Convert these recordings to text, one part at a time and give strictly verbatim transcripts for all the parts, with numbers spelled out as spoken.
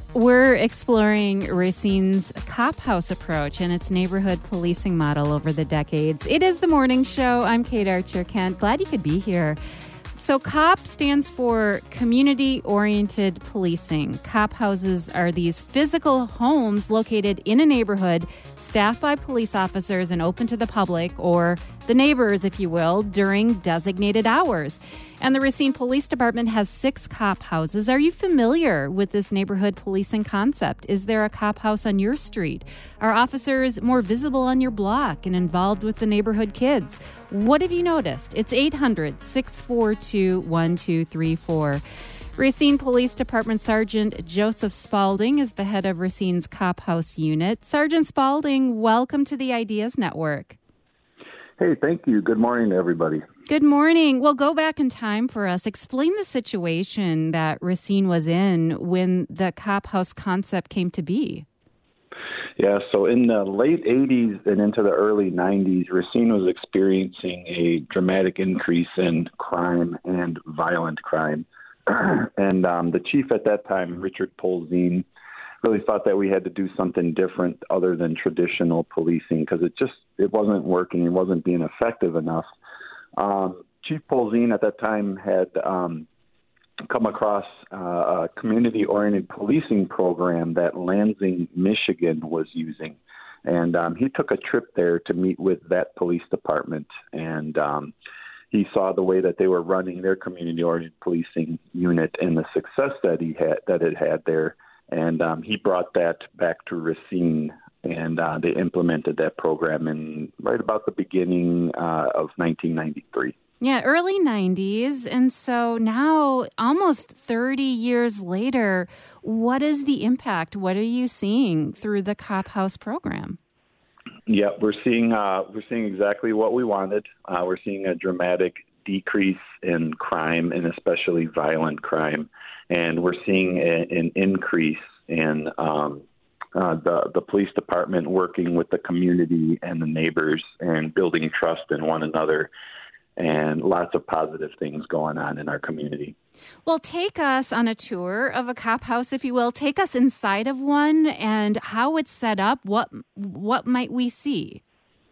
We're exploring Racine's Cop House approach and its neighborhood policing model over the decades. It is the morning show. I'm Kate Archer-Kent. Glad you could be here. So COP stands for Community-Oriented Policing. COP houses are these physical homes located in a neighborhood, staffed by police officers and open to the public, or the neighbors, if you will, during designated hours. And the Racine Police Department has six COP houses. Are you familiar with this neighborhood policing concept? Is there a COP house on your street? Are officers more visible on your block and involved with the neighborhood kids? What have you noticed? It's eight hundred, six four two, one two three four. Racine Police Department Sergeant Joseph Spalding is the head of Racine's COP House unit. Sergeant Spalding, welcome to the Ideas Network. Hey, thank you. Good morning to everybody. Good morning. Well, go back in time for us. Explain the situation that Racine was in when the COP House concept came to be. Yeah, so in the late eighties and into the early nineties, Racine was experiencing a dramatic increase in crime and violent crime. and um, the chief at that time, Richard Polzin, really thought that we had to do something different other than traditional policing because it just it wasn't working. It wasn't being effective enough. Um, Chief Polzin at that time had um, come across uh, a community-oriented policing program that Lansing, Michigan was using. And um, he took a trip there to meet with that police department. And um, he saw the way that they were running their community-oriented policing unit and the success that he had that it had there. And um, he brought that back to Racine, and uh, they implemented that program in right about the beginning uh, of nineteen ninety-three. Yeah, early nineties. And so now, almost thirty years later, what is the impact? What are you seeing through the COP House program? Yeah, we're seeing uh, we're seeing exactly what we wanted. Uh, we're seeing a dramatic decrease in crime, and especially violent crime. And we're seeing a, an increase in um, uh, the, the police department working with the community and the neighbors and building trust in one another, and lots of positive things going on in our community. Well, take us on a tour of a COP house, if you will. Take us inside of one and how it's set up. What what might we see?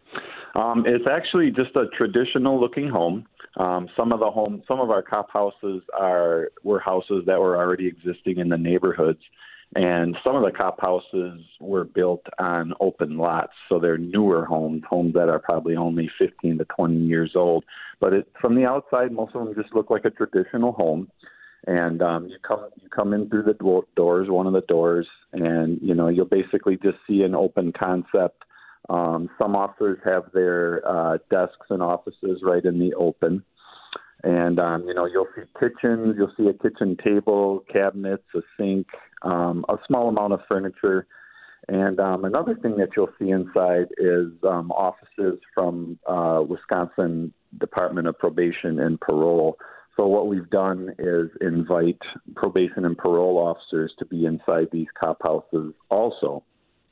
Um, it's actually just a traditional-looking home. Um, some of the home, some of our COP houses are were houses that were already existing in the neighborhoods, and some of the COP houses were built on open lots, so they're newer homes, homes that are probably only fifteen to twenty years old. But it, from the outside, most of them just look like a traditional home. And um, you come you come in through the do- doors, one of the doors, and you know you'll basically just see an open concept. Um, some officers have their uh, desks and offices right in the open. And, um, you know, you'll see kitchens, you'll see a kitchen table, cabinets, a sink, um, a small amount of furniture. And um, another thing that you'll see inside is um, offices from uh, Wisconsin Department of Probation and Parole. So what we've done is invite probation and parole officers to be inside these COP houses also.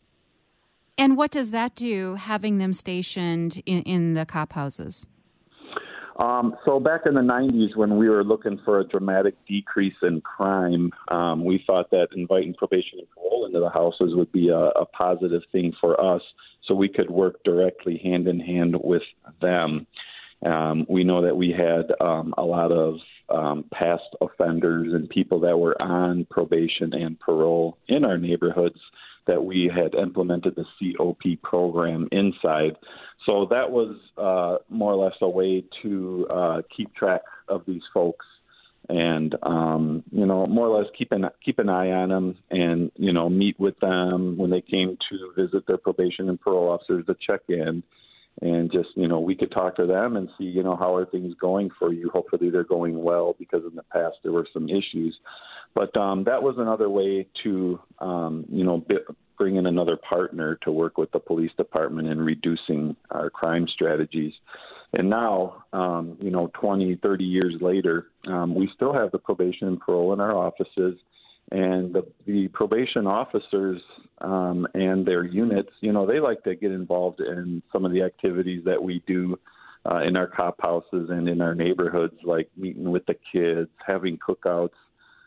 And what does that do, having them stationed in, in the COP houses? Um, so back in the nineties, when we were looking for a dramatic decrease in crime, um, we thought that inviting probation and parole into the houses would be a, a positive thing for us, so we could work directly hand in hand with them. Um, we know that we had um, a lot of um, past offenders and people that were on probation and parole in our neighborhoods that we had implemented the C O P program inside. So that was uh, more or less a way to uh, keep track of these folks and, um, you know, more or less keep an, keep an eye on them and, you know, meet with them when they came to visit their probation and parole officers to check in. And just, you know, we could talk to them and see, you know, how are things going for you? Hopefully they're going well, because in the past there were some issues. But um, that was another way to, um, you know, b- bring in another partner to work with the police department in reducing our crime strategies. And now, um, you know, twenty, thirty years later, um, we still have the probation and parole in our offices. And the, the probation officers um, and their units, you know, they like to get involved in some of the activities that we do uh, in our COP houses and in our neighborhoods, like meeting with the kids, having cookouts,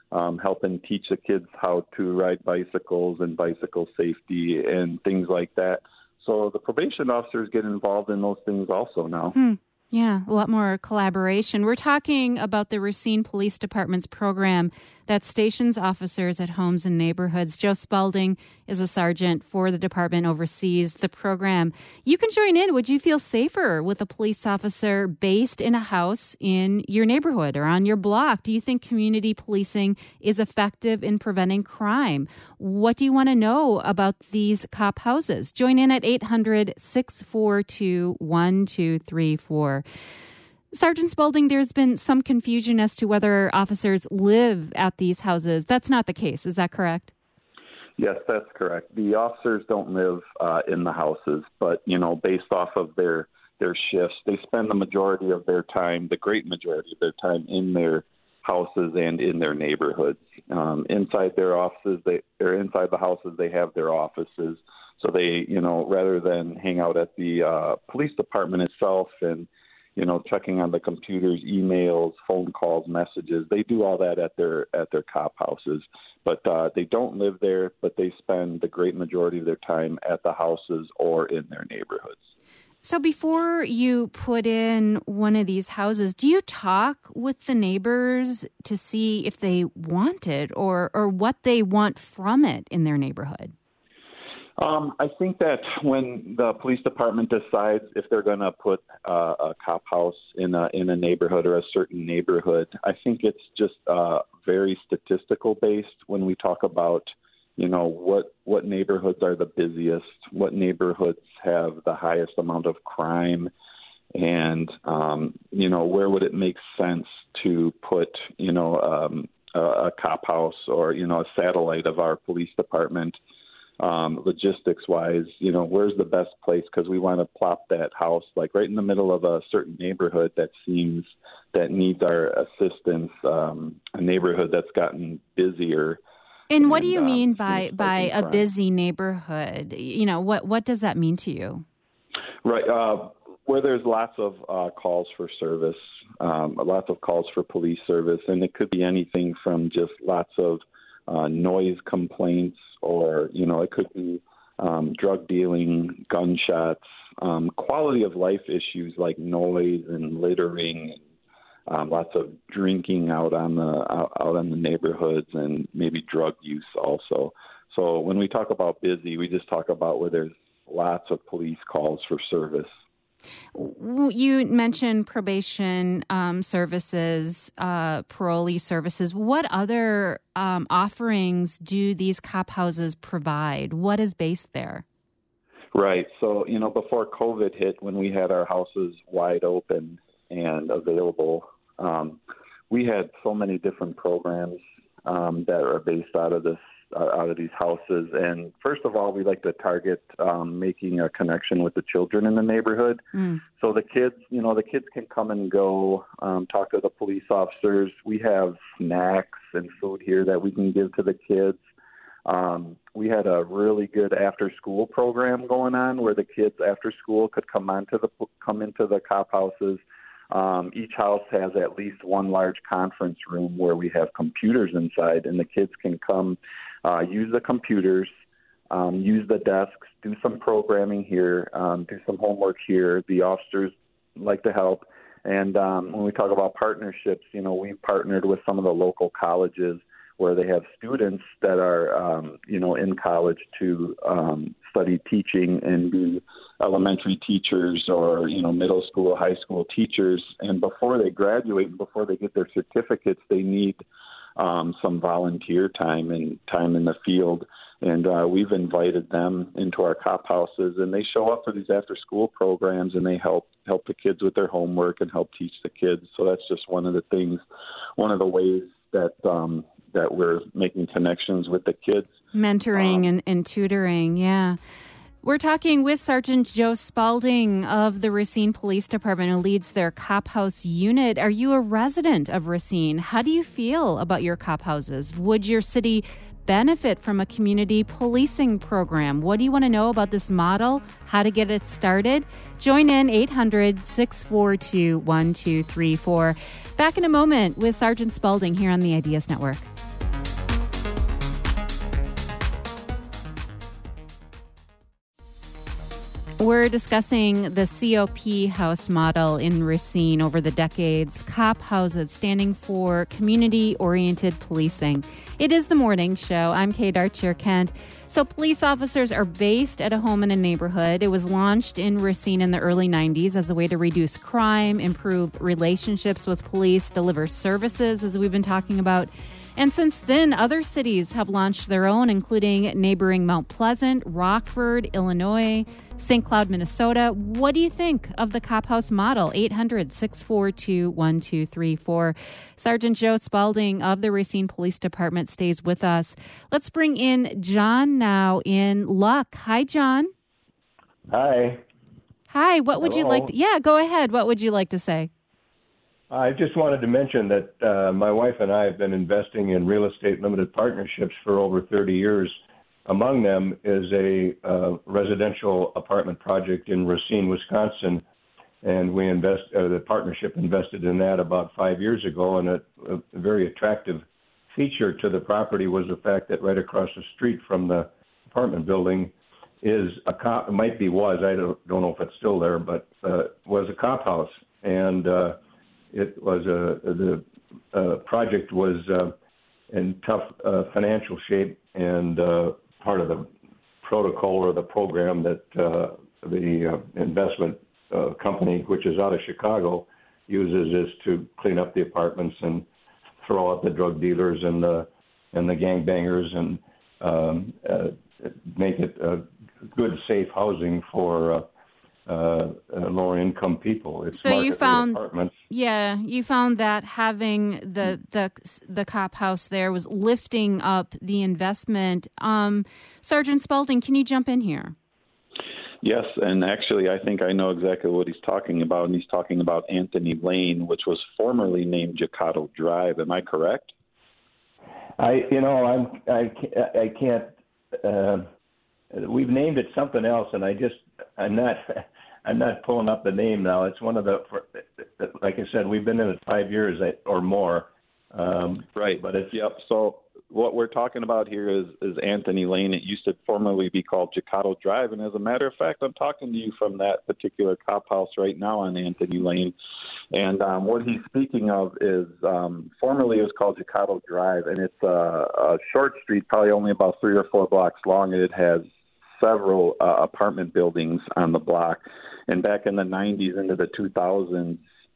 um, helping teach the kids how to ride bicycles and bicycle safety and things like that. So the probation officers get involved in those things also now. Hmm. Yeah, a lot more collaboration. We're talking about the Racine Police Department's program that stations officers at homes and neighborhoods. Joe Spalding is a sergeant for the department, oversees the program. You can join in. Would you feel safer with a police officer based in a house in your neighborhood or on your block? Do you think community policing is effective in preventing crime? What do you want to know about these cop houses? Join in at eight hundred, six four two, one two three four. Sergeant Spalding, there's been some confusion as to whether officers live at these houses. That's not the case. Is that correct? Yes, that's correct. The officers don't live uh, in the houses, but, you know, based off of their, their shifts, they spend the majority of their time, the great majority of their time in their houses and in their neighborhoods. Um, inside their offices, they, or inside the houses, they have their offices. So they, you know, rather than hang out at the uh, police department itself and you know, checking on the computers, emails, phone calls, messages. They do all that at their at their cop houses, but uh, they don't live there. But they spend the great majority of their time at the houses or in their neighborhoods. So before you put in one of these houses, do you talk with the neighbors to see if they want it or or what they want from it in their neighborhood? Um, I think that when the police department decides if they're going to put uh, a cop house in a in a neighborhood or a certain neighborhood, I think it's just uh, very statistical based when we talk about, you know, what what neighborhoods are the busiest, what neighborhoods have the highest amount of crime, and um, you know, where would it make sense to put, you know, um, a, a cop house or, you know, a satellite of our police department. Um, logistics-wise, you know, where's the best place? Because we want to plop that house like right in the middle of a certain neighborhood that seems that needs our assistance, um, a neighborhood that's gotten busier. And what and, do you um, mean by by a crime. busy neighborhood? You know, what what does that mean to you? Right, uh, where there's lots of uh, calls for service, um, lots of calls for police service, and it could be anything from just lots of uh, noise complaints. Or, you know, it could be um, drug dealing, gunshots, um, quality of life issues like noise and littering, um, lots of drinking out on the out, out in the neighborhoods, and maybe drug use also. So when we talk about busy, we just talk about where there's lots of police calls for service. You mentioned probation um, services, uh, parolee services. What other um, offerings do these cop houses provide? What is based there? Right. So, you know, before COVID hit, when we had our houses wide open and available, um, we had so many different programs um, that are based out of this Uh, out of these houses. And first of all, we like to target um, making a connection with the children in the neighborhood. Mm. So the kids, you know, the kids can come and go, um, talk to the police officers. We have snacks and food here that we can give to the kids. Um, we had a really good after-school program going on where the kids after school could come on to the come into the cop houses. Um, each house has at least one large conference room where we have computers inside, and the kids can come uh, use the computers, um, use the desks, do some programming here, um, do some homework here. The officers like to help. And um, when we talk about partnerships, you know, we've partnered with some of the local colleges where they have students that are, um, you know, in college to um, study teaching and be elementary teachers or, you know, middle school, high school teachers. And before they graduate and before they get their certificates, they need um, some volunteer time and time in the field. And uh, we've invited them into our cop houses, and they show up for these after-school programs, and they help help the kids with their homework and help teach the kids. So that's just one of the things, one of the ways that um, that we're making connections with the kids. Mentoring um, and, and tutoring, yeah. We're talking with Sergeant Joe Spalding of the Racine Police Department, who leads their cop house unit. Are you a resident of Racine? How do you feel about your cop houses? Would your city benefit from a community policing program? What do you want to know about this model? How to get it started? Join in eight hundred, six four two, one two three four. Back in a moment with Sergeant Spalding here on the Ideas Network. We're discussing the C O P house model in Racine over the decades. COP houses, standing for Community-Oriented Policing. It is the morning show. I'm Kate Archer-Kent. So police officers are based at a home in a neighborhood. It was launched in Racine in the early nineties as a way to reduce crime, improve relationships with police, deliver services, as we've been talking about. And since then, other cities have launched their own, including neighboring Mount Pleasant, Rockford, Illinois, Saint Cloud, Minnesota. What do you think of the COP House model? eight hundred, six four two, one two three four. Sergeant Joe Spalding of the Racine Police Department stays with us. Let's bring in John now in Luck. Hi, John. Hi. Hi. What would Hello. you like to... Yeah, go ahead. What would you like to say? I just wanted to mention that uh, my wife and I have been investing in real estate limited partnerships for over thirty years. Among them is a uh, residential apartment project in Racine, Wisconsin, and we invest. Uh, the partnership invested in that about five years ago. And a, a very attractive feature to the property was the fact that right across the street from the apartment building is a cop. It might be was I don't, don't know if it's still there, but uh, was a cop house, and uh, it was a the uh, project was uh, in tough uh, financial shape, and uh, part of the protocol or the program that uh, the uh, investment uh, company, which is out of Chicago, uses is to clean up the apartments and throw out the drug dealers and the and the gangbangers and um, uh, make it uh, good, safe housing for uh, uh, uh, lower income people. It's so you found, apartments. yeah, you found that having the the the COP house there was lifting up the investment. Um, Sergeant Spalding, can you jump in here? Yes, and actually I think I know exactly what he's talking about, and he's talking about Anthony Lane, which was formerly named Jacato Drive. Am I correct? I, you know, I'm, I, I can't, uh, we've named it something else, and I just, I'm not, I'm not pulling up the name now. It's one of the, like I said, we've been in it five years or more. Um, right. But it's, yep. So what we're talking about here is, is Anthony Lane. It used to formerly be called Jacato Drive. And as a matter of fact, I'm talking to you from that particular cop house right now on Anthony Lane. And um, what he's speaking of is um, formerly it was called Jacato Drive. And it's a, a short street, probably only about three or four blocks long. And it has several uh, apartment buildings on the block. And back in the nineties into the two thousands,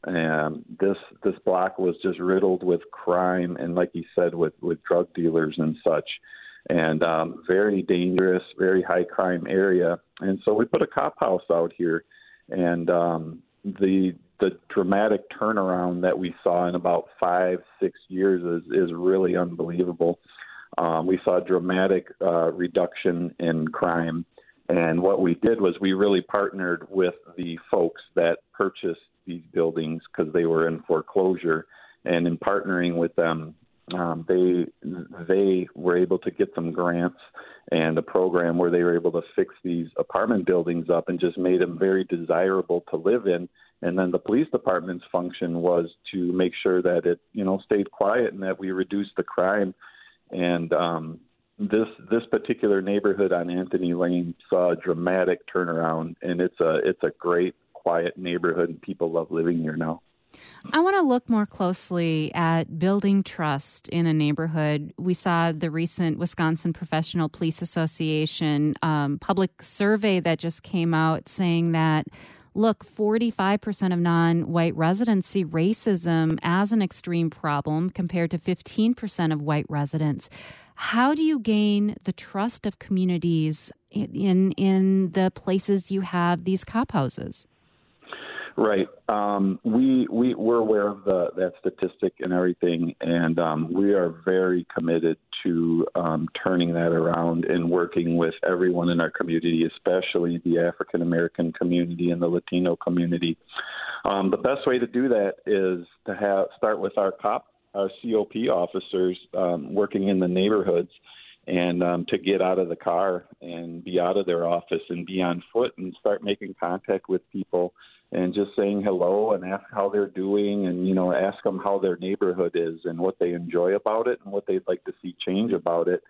and this this block was just riddled with crime and, like you said, with, with drug dealers and such, and um, very dangerous, very high crime area. And so we put a cop house out here, and um, the the dramatic turnaround that we saw in about five, six years is, is really unbelievable. Um, we saw a dramatic uh, reduction in crime. And what we did was we really partnered with the folks that purchased these buildings because they were in foreclosure. And in partnering with them, um, they they were able to get some grants and a program where they were able to fix these apartment buildings up and just made them very desirable to live in. And then the police department's function was to make sure that it, you know, stayed quiet and that we reduced the crime. And um, this this particular neighborhood on Anthony Lane saw a dramatic turnaround, and it's a it's a great, quiet neighborhood, and people love living here now. I want to look more closely at building trust in a neighborhood. We saw the recent Wisconsin Professional Police Association um, public survey that just came out saying that, look, forty-five percent of non-white residents see racism as an extreme problem compared to fifteen percent of white residents. How do you gain the trust of communities in in the places you have these cop houses? Right. Um, we, we, we're aware of the, that statistic and everything, and um, we are very committed to um, turning that around and working with everyone in our community, especially the African-American community and the Latino community. Um, the best way to do that is to have start with our cop, our C O P officers um, working in the neighborhoods, and um, to get out of the car and be out of their office and be on foot and start making contact with people and just saying hello and ask how they're doing, and, you know, ask them how their neighborhood is and what they enjoy about it and what they'd like to see change about it.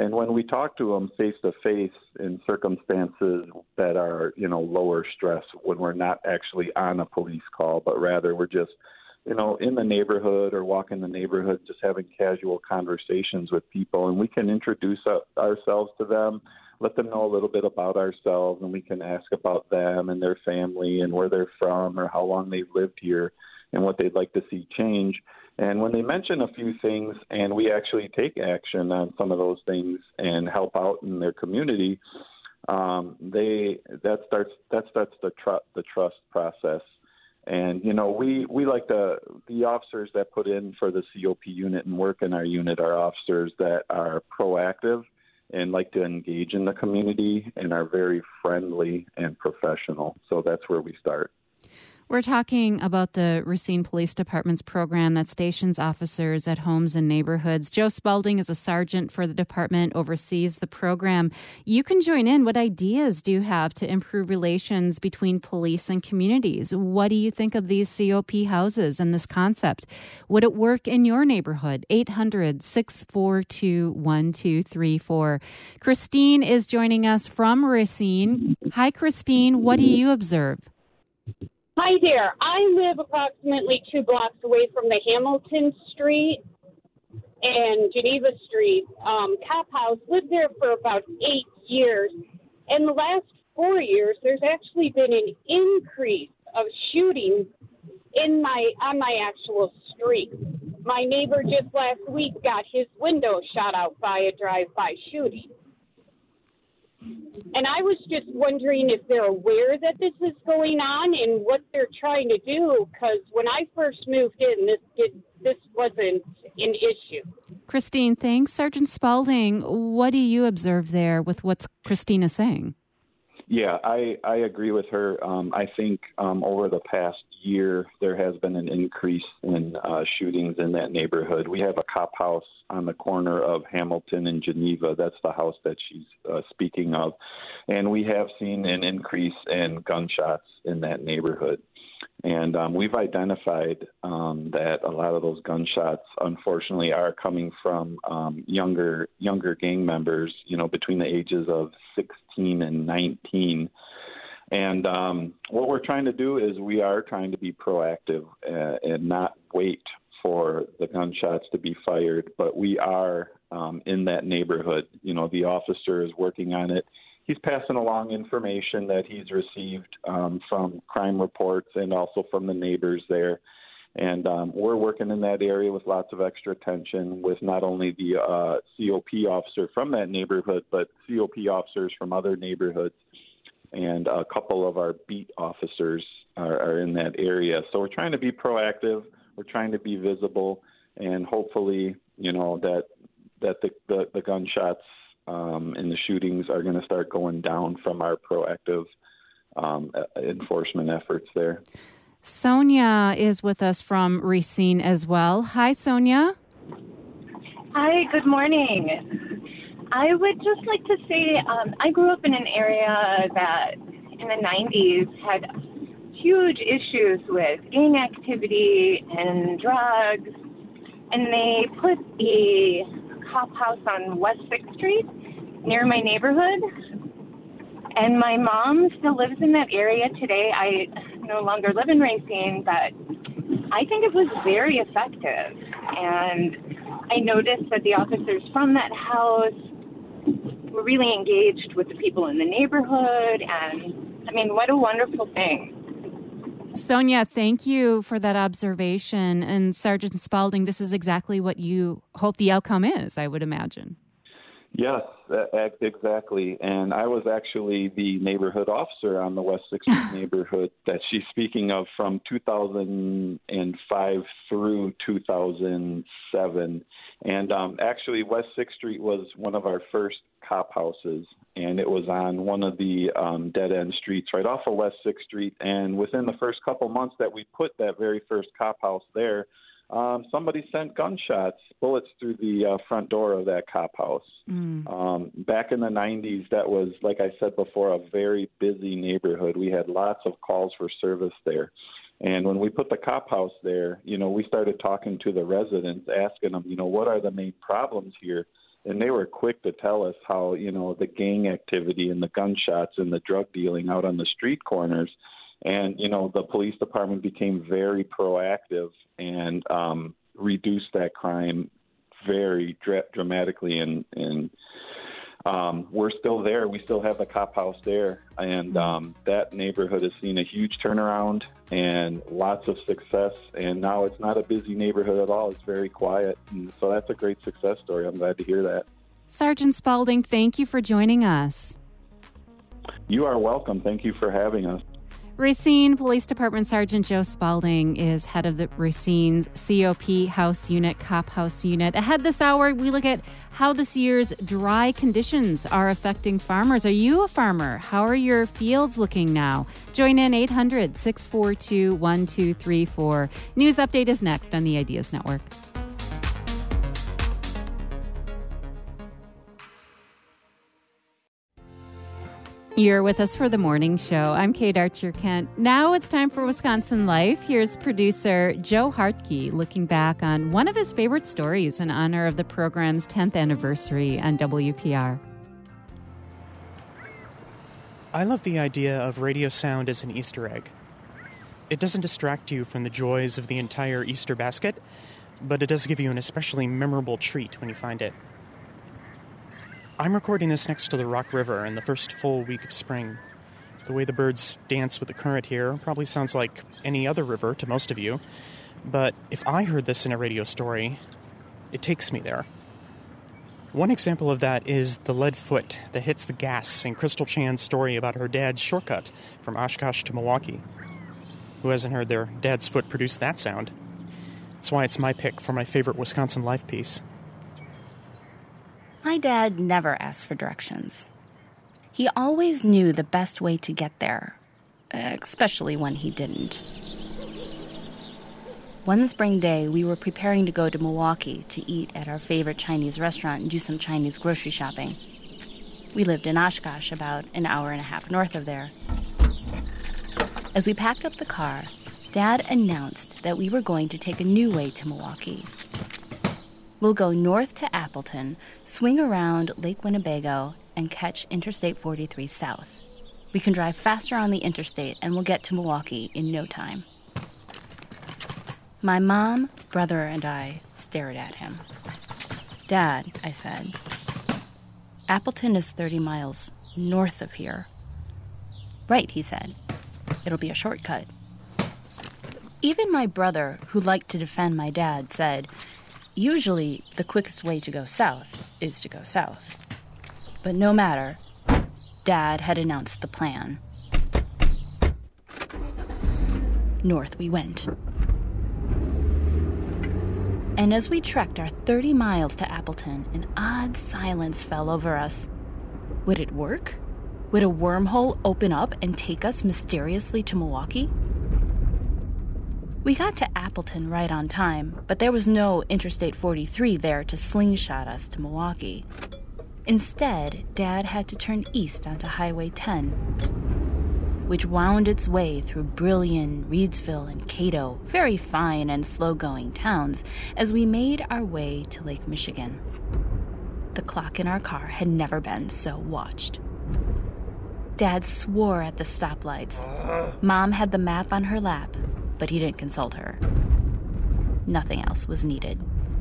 And when we talk to them face to face in circumstances that are, you know, lower stress, when we're not actually on a police call, but rather we're just, you know, in the neighborhood or walking the neighborhood, just having casual conversations with people, and we can introduce ourselves to them, let them know a little bit about ourselves, and we can ask about them and their family and where they're from or how long they've lived here and what they'd like to see change. And when they mention a few things and we actually take action on some of those things and help out in their community, um, they that starts that starts the tr- the trust process. And, you know, we, we like to, the officers that put in for the C O P unit and work in our unit are officers that are proactive and like to engage in the community and are very friendly and professional. So that's where we start. We're talking about the Racine Police Department's program that stations officers at homes and neighborhoods. Joe Spalding is a sergeant for the department, oversees the program. You can join in. What ideas do you have to improve relations between police and communities? What do you think of these C O P houses and this concept? Would it work in your neighborhood? eight hundred, six four two, one two three four. Christine is joining us from Racine. Hi, Christine. What do you observe? Hi there. I live approximately two blocks away from the Hamilton Street and Geneva Street um, cop house. Lived there for about eight years. In the last four years, there's actually been an increase of shootings in my on my actual street. My neighbor just last week got his window shot out by a drive-by shooting. And I was just wondering if they're aware that this is going on and what they're trying to do, because when I first moved in, this did, this wasn't an issue. Christine, thanks. Sergeant Spalding, what do you observe there with what Christina is saying? Yeah, I, I agree with her. Um, I think um, over the past year, there has been an increase in uh, shootings in that neighborhood. We have a cop house on the corner of Hamilton and Geneva. That's the house that she's uh, speaking of. And we have seen an increase in gunshots in that neighborhood. And um, we've identified um, that a lot of those gunshots, unfortunately, are coming from um, younger younger gang members, you know, between the ages of sixteen and nineteen. And um, what we're trying to do is we are trying to be proactive uh, and not wait for the gunshots to be fired, but we are um, in that neighborhood. You know, the officer is working on it. He's passing along information that he's received um, from crime reports and also from the neighbors there. And um, we're working in that area with lots of extra attention with not only the uh, C O P officer from that neighborhood, but C O P officers from other neighborhoods. And a couple of our beat officers are, are in that area. So we're trying to be proactive. We're trying to be visible. And hopefully, you know, that that the, the, the gunshots Um, and the shootings are going to start going down from our proactive um, enforcement efforts there. Sonia is with us from Racine as well. Hi, Sonia. Hi, good morning. I would just like to say um, I grew up in an area that in the nineties had huge issues with gang activity and drugs, and they put a cop house on West sixth Street near my neighborhood. And my mom still lives in that area today. I no longer live in Racine, but I think it was very effective. And I noticed that the officers from that house were really engaged with the people in the neighborhood. And I mean, what a wonderful thing. Sonia, thank you for that observation. And Sergeant Spalding, this is exactly what you hope the outcome is, I would imagine. Yes, exactly. And I was actually the neighborhood officer on the West sixth Street neighborhood that she's speaking of from two thousand five through two thousand seven. And um, actually, West sixth Street was one of our first cop houses, and it was on one of the um, dead-end streets right off of West sixth Street. And within the first couple months that we put that very first cop house there, Um, somebody sent gunshots, bullets through the uh, front door of that cop house. Mm. Um, back in the nineties, that was, like I said before, a very busy neighborhood. We had lots of calls for service there. And when we put the cop house there, you know, we started talking to the residents, asking them, you know, what are the main problems here? and they were quick to tell us how, you know, the gang activity and the gunshots and the drug dealing out on the street corners. And, you know, the police department became very proactive and um, reduced that crime very dra- dramatically. And, and um, we're still there. We still have the cop house there. And um, that neighborhood has seen a huge turnaround and lots of success. And now it's not a busy neighborhood at all. It's very quiet. And so that's a great success story. I'm glad to hear that. Sergeant Spalding, thank you for joining us. You are welcome. Thank you for having us. Racine Police Department Sergeant Joe Spalding is head of the Racine's C O P House Unit, Cop House Unit. Ahead this hour, we look at how this year's dry conditions are affecting farmers. Are you a farmer? How are your fields looking now? Join in eight hundred, six four two, one two three four. News Update is next on the Ideas Network. You're with us for the morning show. I'm Kate Archer-Kent. Now it's time for Wisconsin Life. Here's producer Joe Hartke looking back on one of his favorite stories in honor of the program's tenth anniversary on W P R. I love the idea of radio sound as an Easter egg. It doesn't distract you from the joys of the entire Easter basket, but it does give you an especially memorable treat when you find it. I'm recording this next to the Rock River in the first full week of spring. The way the birds dance with the current here probably sounds like any other river to most of you, but if I heard this in a radio story, it takes me there. One example of that is the lead foot that hits the gas in Crystal Chan's story about her dad's shortcut from Oshkosh to Milwaukee. Who hasn't heard their dad's foot produce that sound? That's why it's my pick for my favorite Wisconsin Life piece. My dad never asked for directions. He always knew the best way to get there, especially when he didn't. One spring day, we were preparing to go to Milwaukee to eat at our favorite Chinese restaurant and do some Chinese grocery shopping. We lived in Oshkosh, about an hour and a half north of there. As we packed up the car, Dad announced that we were going to take a new way to Milwaukee. We'll go north to Appleton, swing around Lake Winnebago, and catch Interstate forty-three south. We can drive faster on the interstate, and we'll get to Milwaukee in no time. My mom, brother, and I stared at him. Dad, I said, Appleton is thirty miles north of here. Right, he said. It'll be a shortcut. Even my brother, who liked to defend my dad, said, usually, the quickest way to go south is to go south. But no matter, Dad had announced the plan. North we went. And as we trekked our thirty miles to Appleton, an odd silence fell over us. Would it work? Would a wormhole open up and take us mysteriously to Milwaukee? We got to Appleton right on time, but there was no Interstate forty-three there to slingshot us to Milwaukee. Instead, Dad had to turn east onto Highway ten, which wound its way through Brillion, Reedsville, and Cato, very fine and slow-going towns, as we made our way to Lake Michigan. The clock in our car had never been so watched. Dad swore at the stoplights. Mom had the map on her lap, but he didn't consult her. Nothing else was needed.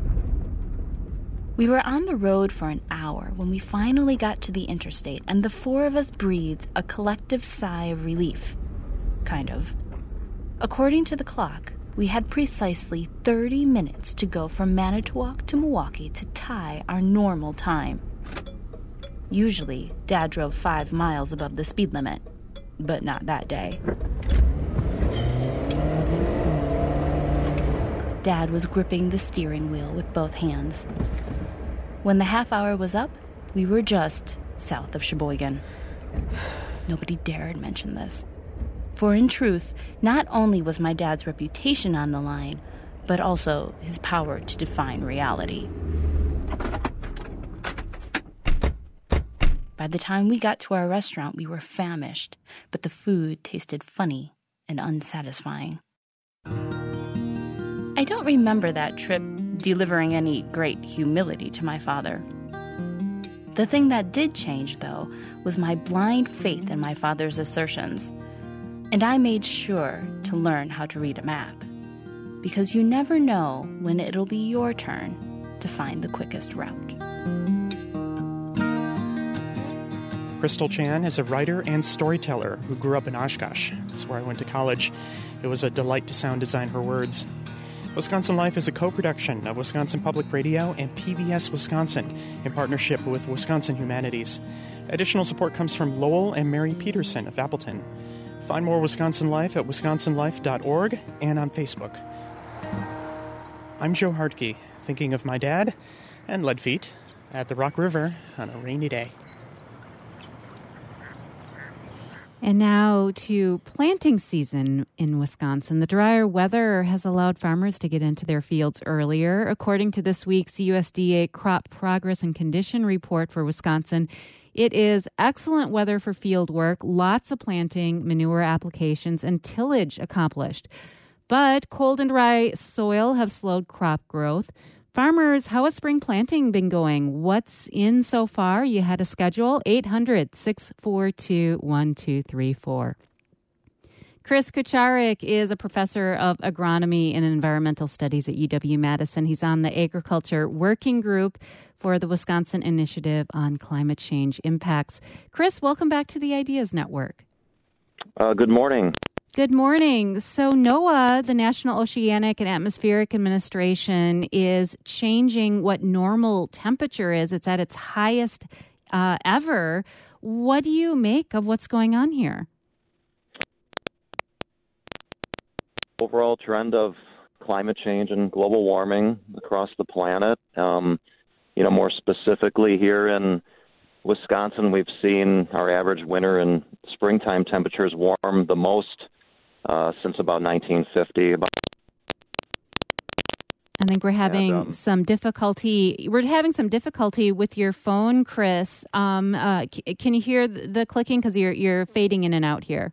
We were on the road for an hour when we finally got to the interstate, and the four of us breathed a collective sigh of relief. Kind of. According to the clock, we had precisely thirty minutes to go from Manitowoc to Milwaukee to tie our normal time. Usually, Dad drove five miles above the speed limit, but not that day. Dad was gripping the steering wheel with both hands. When the half hour was up, we were just south of Sheboygan. Nobody dared mention this. For in truth, not only was my dad's reputation on the line, but also his power to define reality. By the time we got to our restaurant, we were famished, but the food tasted funny and unsatisfying. I don't remember that trip delivering any great humility to my father. The thing that did change, though, was my blind faith in my father's assertions. And I made sure to learn how to read a map. Because you never know when it'll be your turn to find the quickest route. Crystal Chan is a writer and storyteller who grew up in Oshkosh. That's where I went to college. It was a delight to sound design her words. Wisconsin Life is a co-production of Wisconsin Public Radio and P B S Wisconsin in partnership with Wisconsin Humanities. Additional support comes from Lowell and Mary Peterson of Appleton. Find more Wisconsin Life at wisconsin life dot org and on Facebook. I'm Joe Hartke, thinking of my dad and Leadfeet at the Rock River on a rainy day. And now to planting season in Wisconsin. The drier weather has allowed farmers to get into their fields earlier. According to this week's U S D A Crop Progress and Condition Report for Wisconsin, it is excellent weather for field work, lots of planting, manure applications, and tillage accomplished. But cold and dry soil have slowed crop growth. Farmers, how has spring planting been going? What's in so far? You had a schedule, eight hundred, six four two, one two three four. Chris Kucharik is a professor of agronomy and environmental studies at U W-Madison. He's on the Agriculture Working Group for the Wisconsin Initiative on Climate Change Impacts. Chris, welcome back to the Ideas Network. Uh, good morning. Good morning. So NOAA, the National Oceanic and Atmospheric Administration, is changing what normal temperature is. It's at its highest uh, ever. What do you make of what's going on here? Overall trend of climate change and global warming across the planet. Um, you know, more specifically here in Wisconsin, we've seen our average winter and springtime temperatures warm the most Uh, since about nineteen fifty. About I think we're having and, um, some difficulty. We're having some difficulty with your phone, Chris. Um, uh, c- can you hear the, the clicking? Because you're you're fading in and out here.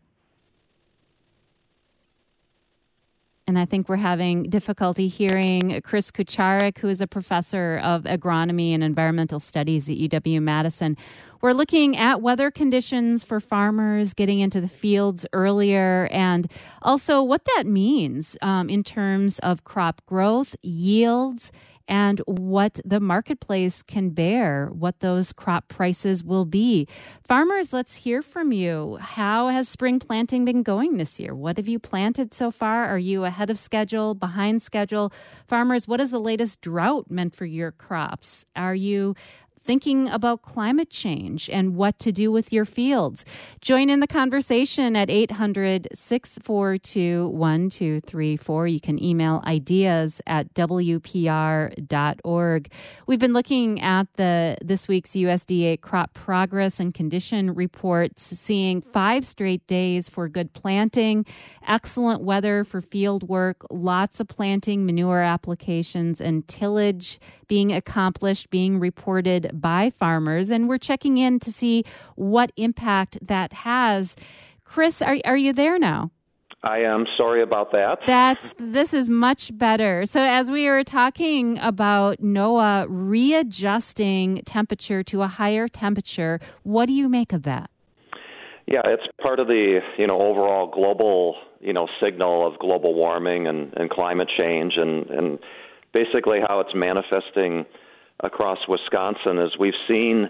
And I think we're having difficulty hearing Chris Kucharik, who is a professor of agronomy and environmental studies at U W-Madison. We're looking at weather conditions for farmers getting into the fields earlier and also what that means um, in terms of crop growth, yields, and what the marketplace can bear, what those crop prices will be. Farmers, let's hear from you. How has spring planting been going this year? What have you planted so far? Are you ahead of schedule, behind schedule? Farmers, what has the latest drought meant for your crops? Are you thinking about climate change and what to do with your fields? Join in the conversation at eight hundred, six four two, one two three four. You can email ideas at w p r dot org. We've been looking at the this week's U S D A Crop Progress and Condition Reports, seeing five straight days for good planting, excellent weather for field work, lots of planting, manure applications, and tillage being accomplished, being reported by farmers. And we're checking in to see what impact that has. Chris, are are you there now? I am sorry about that. That's this is much better. So as we were talking about NOAA readjusting temperature to a higher temperature, what do you make of that? Yeah, it's part of the, you know, overall global, you know, signal of global warming and, and climate change, and, and basically how it's manifesting across Wisconsin is we've seen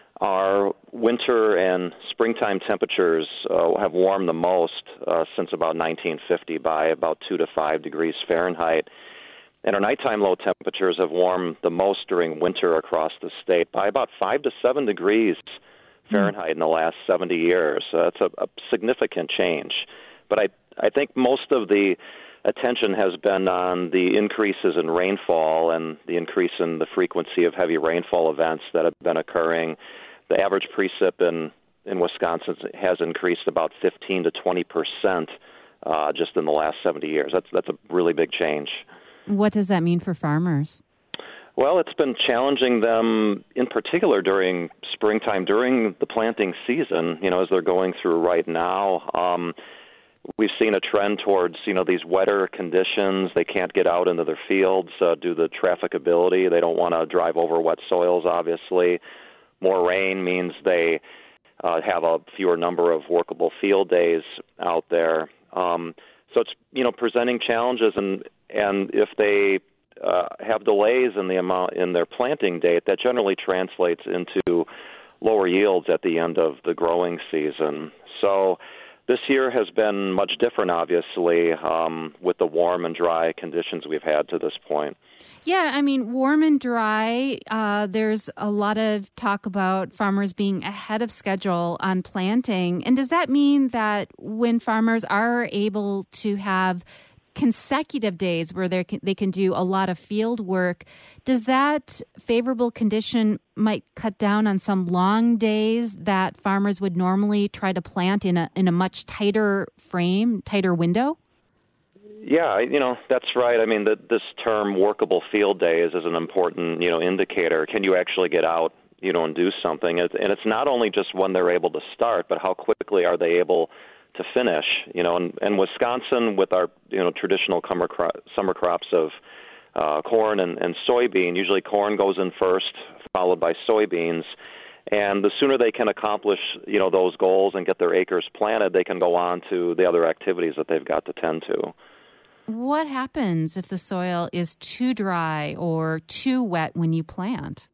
our winter and springtime temperatures uh, have warmed the most uh, since about nineteen fifty by about two to five degrees Fahrenheit. And our nighttime low temperatures have warmed the most during winter across the state by about five to seven degrees Fahrenheit in the last seventy years. So that's a, a significant change. But I, I think most of the attention has been on the increases in rainfall and the increase in the frequency of heavy rainfall events that have been occurring. The average precip in, in Wisconsin has increased about fifteen to twenty percent uh, just in the last seventy years. That's that's a really big change. What does that mean for farmers? Well, it's been challenging them in particular during springtime, during the planting season, you know, as they're going through right now. Um, we've seen a trend towards, you know, these wetter conditions. They can't get out into their fields uh, due to trafficability. They don't want to drive over wet soils, obviously. more rain means they uh, have a fewer number of workable field days out there. Um, so it's, you know, presenting challenges, and and if they uh, have delays in the amount in their planting date, that generally translates into lower yields at the end of the growing season. So this year has been much different, obviously, um, with the warm and dry conditions we've had to this point. Yeah, I mean, warm and dry, uh, there's a lot of talk about farmers being ahead of schedule on planting. And does that mean that when farmers are able to have consecutive days where they can, they can do a lot of field work, does that favorable condition might cut down on some long days that farmers would normally try to plant in a in a much tighter frame, tighter window? Yeah, you know, that's right. I mean, the, this term workable field days is an important, you know, indicator. Can you actually get out, you know, and do something? And it's not only just when they're able to start, but how quickly are they able to finish, you know, and, and Wisconsin with our, you know, traditional summer, cro- summer crops of uh, corn and, and soybean, usually corn goes in first, followed by soybeans. And the sooner they can accomplish, you know, those goals and get their acres planted, they can go on to the other activities that they've got to tend to. What happens if the soil is too dry or too wet when you plant?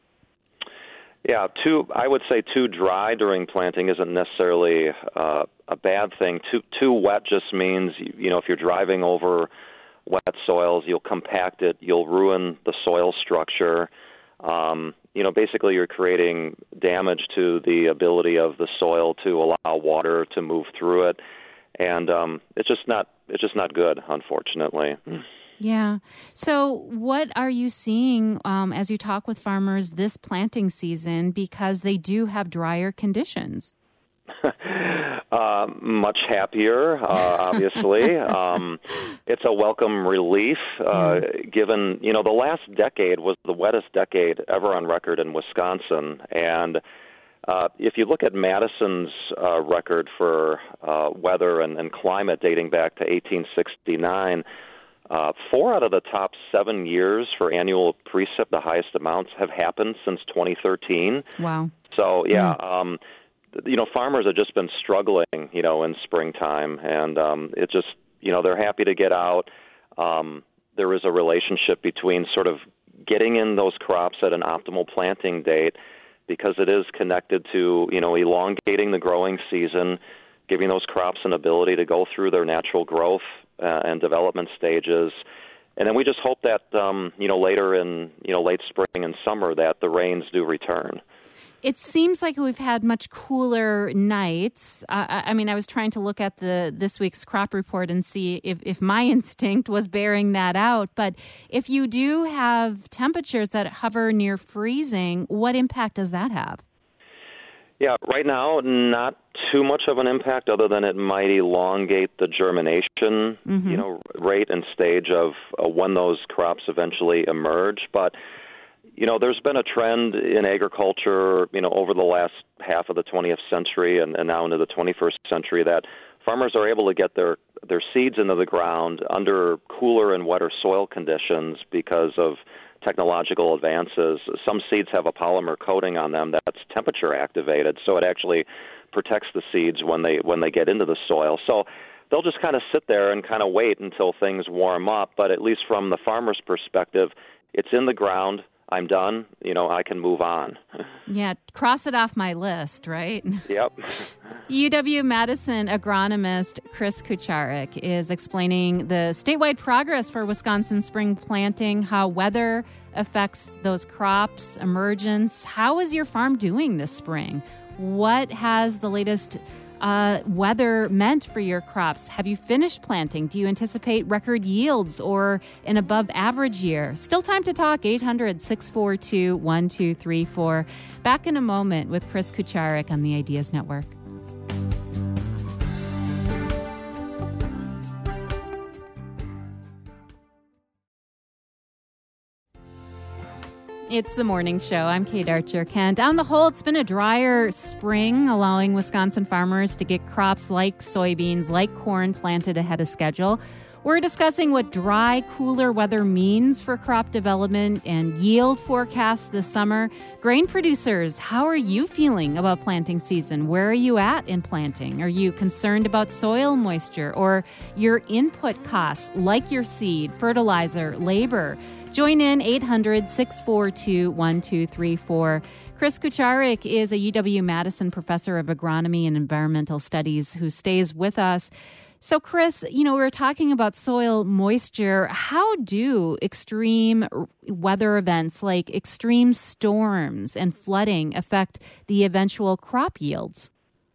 Yeah, too. I would say too dry during planting isn't necessarily uh, a bad thing. Too too wet just means, you know, if you're driving over wet soils, you'll compact it, you'll ruin the soil structure. Um, you know, basically you're creating damage to the ability of the soil to allow water to move through it, and um, it's just not it's just not good, unfortunately. Yeah. So what are you seeing um, as you talk with farmers this planting season, because they do have drier conditions? uh, much happier, uh, obviously. um, it's a welcome relief, uh, mm. given, you know, the last decade was the wettest decade ever on record in Wisconsin. And uh, if you look at Madison's uh, record for uh, weather and, and climate dating back to eighteen sixty-nine, Uh, four out of the top seven years for annual precip, the highest amounts, have happened since twenty thirteen. Wow. So, yeah, mm. um, you know, farmers have just been struggling, you know, in springtime. And um, it just, you know, they're happy to get out. Um, there is a relationship between sort of getting in those crops at an optimal planting date, because it is connected to, you know, elongating the growing season, giving those crops an ability to go through their natural growth Uh, and development stages. And then we just hope that, um, you know, later in, you know, late spring and summer that the rains do return. It seems like we've had much cooler nights. Uh, I mean, I was trying to look at the this week's crop report and see if, if my instinct was bearing that out. But if you do have temperatures that hover near freezing, what impact does that have? Yeah, right now, not too much of an impact, other than it might elongate the germination, mm-hmm. you know, rate and stage of uh, when those crops eventually emerge. But, you know, there's been a trend in agriculture, you know, over the last half of the twentieth century and, and now into the twenty-first century, that farmers are able to get their, their seeds into the ground under cooler and wetter soil conditions because of technological advances. Some seeds have a polymer coating on them that's temperature activated, so it actually protects the seeds when they when they get into the soil. So they'll just kind of sit there and kind of wait until things warm up. But at least from the farmer's perspective, it's in the ground. I'm done. You know, I can move on. Yeah, cross it off my list, right? Yep. U W-Madison agronomist Chris Kucharik is explaining the statewide progress for Wisconsin spring planting, how weather affects those crops, emergence. How is your farm doing this spring? What has the latest uh, weather meant for your crops? Have you finished planting? Do you anticipate record yields or an above average year? Still time to talk. eight hundred, six four two, one two three four. Back in a moment with Chris Kucharik on the Ideas Network. It's the morning show. I'm Kate Archer-Kent. On the whole, it's been a drier spring, allowing Wisconsin farmers to get crops like soybeans, like corn, planted ahead of schedule. We're discussing what dry, cooler weather means for crop development and yield forecasts this summer. Grain producers, how are you feeling about planting season? Where are you at in planting? Are you concerned about soil moisture or your input costs, like your seed, fertilizer, labor? Join in eight hundred, six four two, one two three four. Chris Kucharik is a U W-Madison professor of agronomy and environmental studies who stays with us. So, Chris, you know, we were talking about soil moisture. How do extreme weather events like extreme storms and flooding affect the eventual crop yields?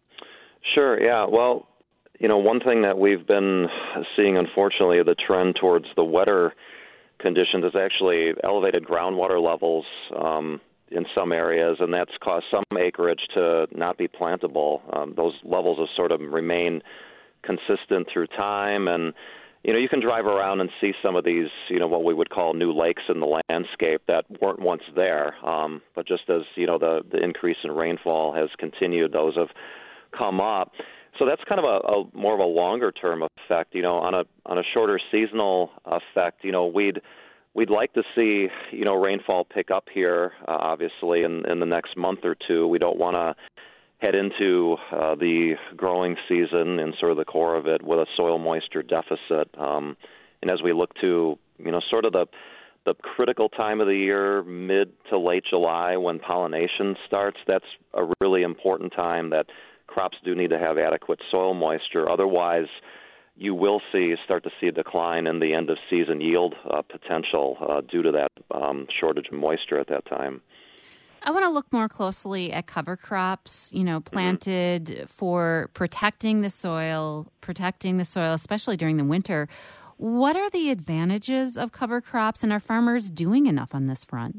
Sure, yeah. Well, you know, one thing that we've been seeing, unfortunately, the trend towards the wetter conditions is actually elevated groundwater levels um, in some areas, and that's caused some acreage to not be plantable. Um, those levels have sort of remained consistent through time, and you know, you can drive around and see some of these, you know, what we would call new lakes in the landscape that weren't once there. Um, but just as, you know, the, the increase in rainfall has continued, those have come up. So that's kind of a, a more of a longer term effect. You know, on a on a shorter seasonal effect, you know, we'd we'd like to see, you know, rainfall pick up here, uh, obviously, in, in the next month or two. We don't want to head into uh, the growing season and sort of the core of it with a soil moisture deficit. Um, and as we look to, you know, sort of the the critical time of the year, mid to late July, when pollination starts, that's a really important time that crops do need to have adequate soil moisture. Otherwise, you will see start to see a decline in the end of season yield uh, potential uh, due to that um, shortage of moisture at that time. I want to look more closely at cover crops, you know, planted mm-hmm. for protecting the soil, protecting the soil, especially during the winter. What are the advantages of cover crops, and are farmers doing enough on this front?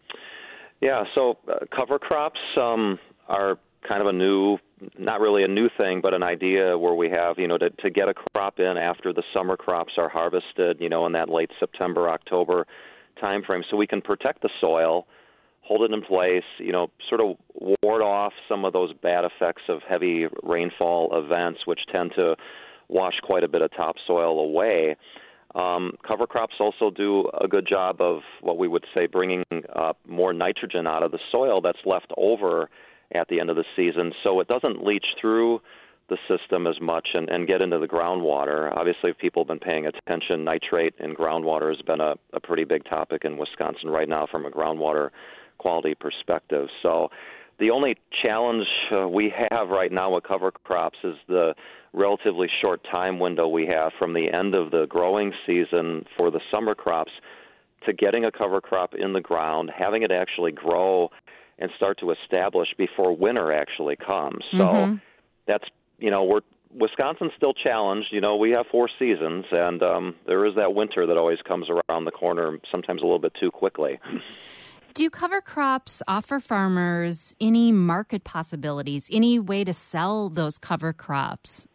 Yeah, so uh, cover crops um, are kind of a new, not really a new thing, but an idea where we have, you know, to, to get a crop in after the summer crops are harvested, you know, in that late September, October timeframe, so we can protect the soil, hold it in place, you know, sort of ward off some of those bad effects of heavy rainfall events, which tend to wash quite a bit of topsoil away. Um, cover crops also do a good job of what we would say bringing uh, more nitrogen out of the soil that's left over at the end of the season, so it doesn't leach through the system as much and, and get into the groundwater. Obviously, if people have been paying attention, nitrate in groundwater has been a, a pretty big topic in Wisconsin right now from a groundwater quality perspective. So the only challenge uh, we have right now with cover crops is the relatively short time window we have from the end of the growing season for the summer crops to getting a cover crop in the ground, having it actually grow and start to establish before winter actually comes. So mm-hmm. that's, you know, we're Wisconsin's still challenged. You know, we have four seasons, and um, there is that winter that always comes around the corner, sometimes a little bit too quickly. Do cover crops offer farmers any market possibilities, any way to sell those cover crops?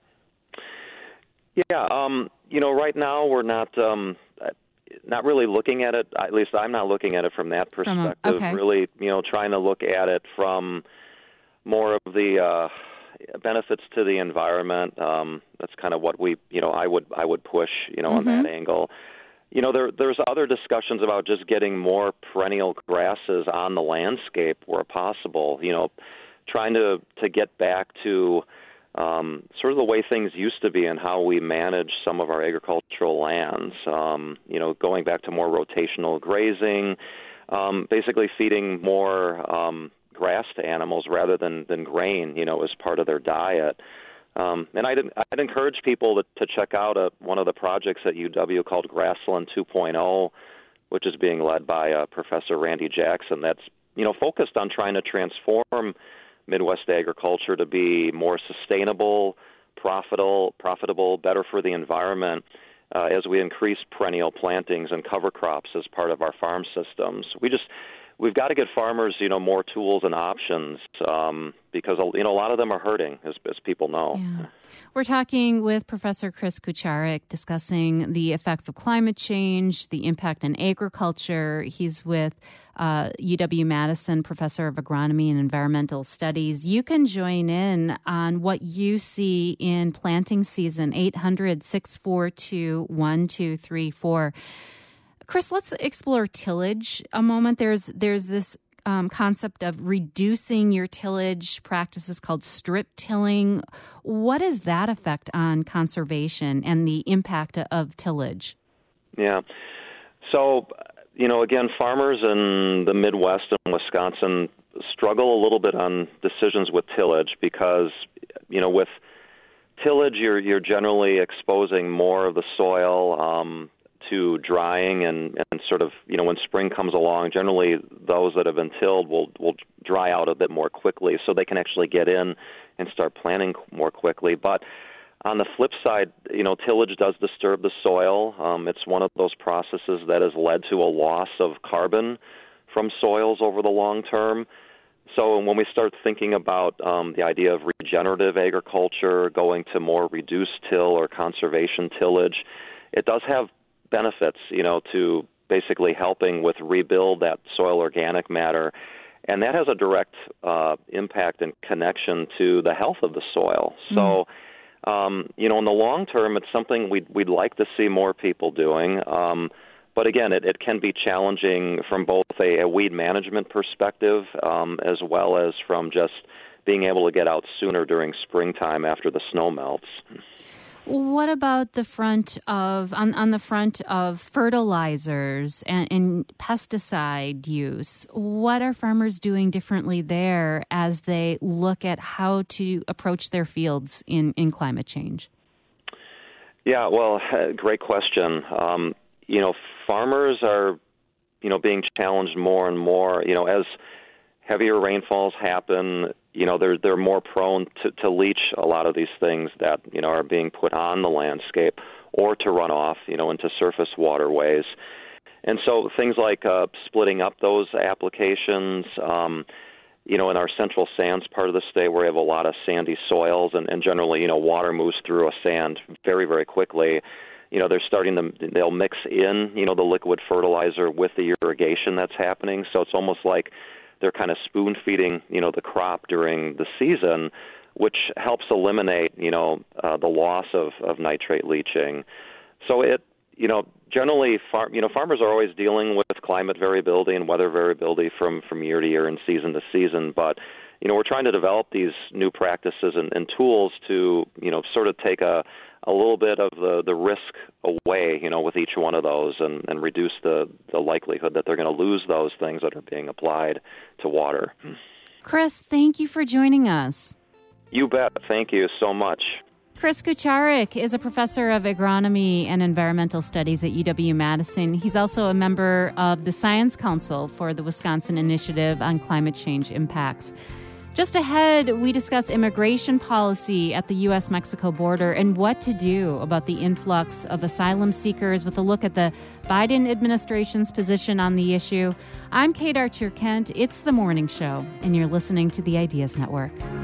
Yeah, um, you know, right now we're not um, not really looking at it. At least I'm not looking at it from that perspective. From a, okay. Really, you know, trying to look at it from more of the uh, benefits to the environment. Um, that's kind of what we, you know, I would I would push, you know, mm-hmm. on that angle. You know, there, there's other discussions about just getting more perennial grasses on the landscape where possible, you know, trying to, to get back to um, sort of the way things used to be and how we manage some of our agricultural lands, um, you know, going back to more rotational grazing, um, basically feeding more um, grass to animals rather than, than grain, you know, as part of their diet. Um, and I'd, I'd encourage people to, to check out a, one of the projects at U W called Grassland two point oh, which is being led by uh, Professor Randy Jackson. That's, you know, focused on trying to transform Midwest agriculture to be more sustainable, profitable, profitable, better for the environment uh, as we increase perennial plantings and cover crops as part of our farm systems. We just we've got to get farmers, you know, more tools and options um, because, you know, a lot of them are hurting, as, as people know. Yeah. We're talking with Professor Chris Kucharik discussing the effects of climate change, the impact on agriculture. He's with uh, U W-Madison Professor of Agronomy and Environmental Studies. You can join in on what you see in planting season, eight hundred, six four two, one two three four. Chris, let's explore tillage a moment. There's there's this um, concept of reducing your tillage practices called strip tilling. What does that affect on conservation and the impact of tillage? Yeah. So, you know, again, farmers in the Midwest and Wisconsin struggle a little bit on decisions with tillage because, you know, with tillage, you're you're generally exposing more of the soil um, to drying and, and sort of, you know, when spring comes along, generally those that have been tilled will will dry out a bit more quickly so they can actually get in and start planting more quickly. But on the flip side, you know, tillage does disturb the soil. Um, it's one of those processes that has led to a loss of carbon from soils over the long term. So when we start thinking about um, the idea of regenerative agriculture, going to more reduced till or conservation tillage, it does have benefits, you know, to basically helping with rebuild that soil organic matter. And that has a direct uh, impact and connection to the health of the soil. Mm-hmm. So, um, you know, in the long term, it's something we'd, we'd like to see more people doing. Um, but again, it, it can be challenging from both a, a weed management perspective um, as well as from just being able to get out sooner during springtime after the snow melts. What about the front of on, on the front of fertilizers and, and pesticide use? What are farmers doing differently there as they look at how to approach their fields in, in climate change? Yeah, well, great question. Um, you know, farmers are, you know, being challenged more and more. You know, as heavier rainfalls happen, you know, they're they're more prone to, to leach a lot of these things that, you know, are being put on the landscape or to run off, you know, into surface waterways. And so things like uh, splitting up those applications, um, you know, in our central sands part of the state where we have a lot of sandy soils and, and generally, you know, water moves through a sand very, very quickly. You know, they're starting to, they'll mix in, you know, the liquid fertilizer with the irrigation that's happening. So it's almost like they're kind of spoon-feeding, you know, the crop during the season, which helps eliminate, you know, uh, the loss of, of nitrate leaching. So it, you know, generally, farm, you know, farmers are always dealing with climate variability and weather variability from, from year to year and season to season. But, you know, we're trying to develop these new practices and, and tools to, you know, sort of take a, a little bit of the, the risk away, you know, with each one of those and, and reduce the, the likelihood that they're going to lose those things that are being applied to water. Chris, thank you for joining us. You bet. Thank you so much. Chris Kucharik is a professor of agronomy and environmental studies at U W-Madison. He's also a member of the Science Council for the Wisconsin Initiative on Climate Change Impacts. Just ahead, we discuss immigration policy at the U S Mexico border and what to do about the influx of asylum seekers with a look at the Biden administration's position on the issue. I'm Kate Archer-Kent. It's The Morning Show, and you're listening to the Ideas Network.